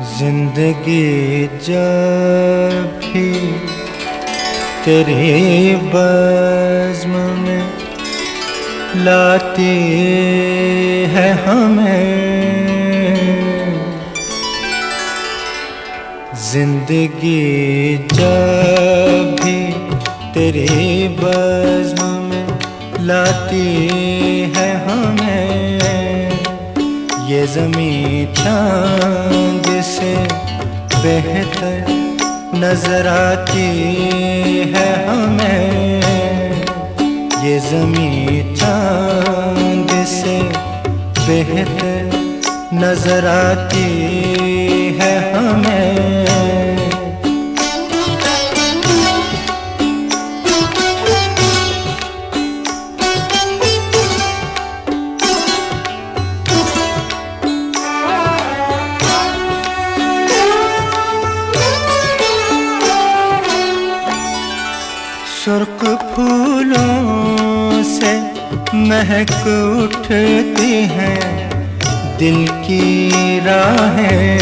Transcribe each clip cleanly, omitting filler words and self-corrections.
जिंदगी जब भी तेरी बज़्म में लाती है हमें, जिंदगी जब भी तेरी बज़्म में लाती है हमें, ये ज़मीं चाँद से बेहतर नजर आती है हमें, ये ज़मीं चाँद से बेहतर नजर आती है हमें। सुर्ख फूलों से महक उठती हैं दिल की राहें,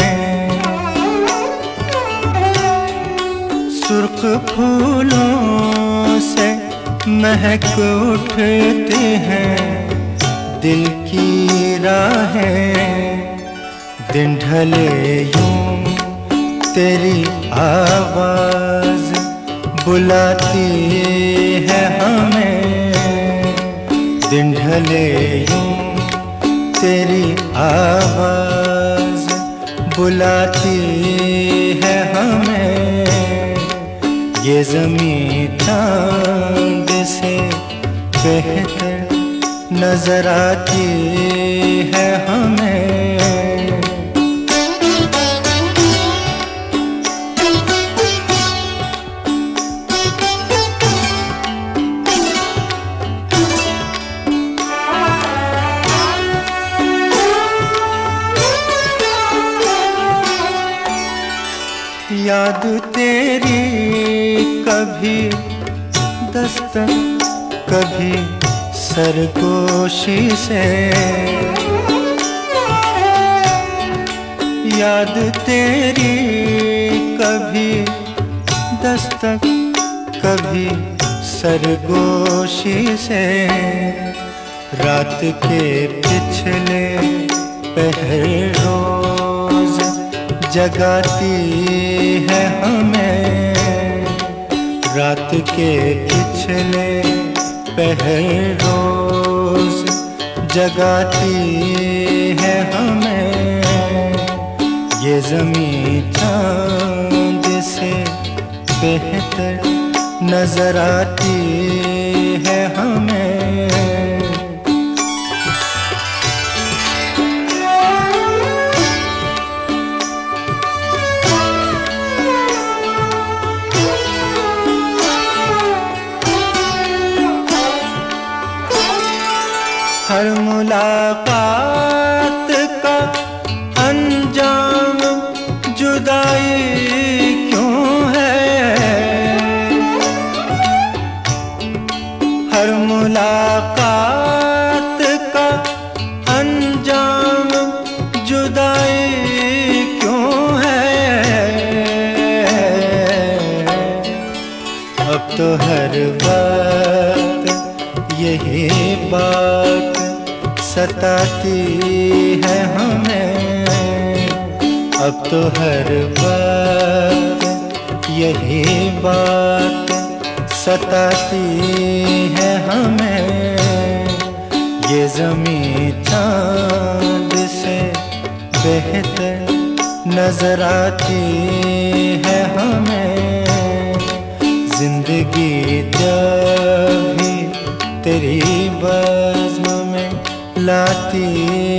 सुर्ख फूलों से महक उठती हैं दिल की राहें, दिन ढले यूं तेरी आवाज़ बुलाती है हमें, दिन ढले यूं तेरी आवाज़ बुलाती है हमें, ये ज़मीं चाँद से बेहतर नजर आती है हमें। याद तेरी कभी दस्तक कभी सरगोशी से, याद तेरी कभी दस्तक कभी सरगोशी से, रात के पिछले पहर रोज जगाती है हमें, रात के पिछले पहर रोज जगाती है हमें, ये ज़मीं चाँद से बेहतर नजर आती है हमें। हर मुलाकात का अंजाम जुदाई क्यों है, हर मुलाकात का अंजाम जुदाई क्यों है, अब तो हर वक्त यही बात सताती है हमें, अब तो हर वक्त यही बात सताती है हमें, ये ज़मीं चाँद से बेहतर नजर आती है हमें, जिंदगी जब भी तेरी बज़्म में लाती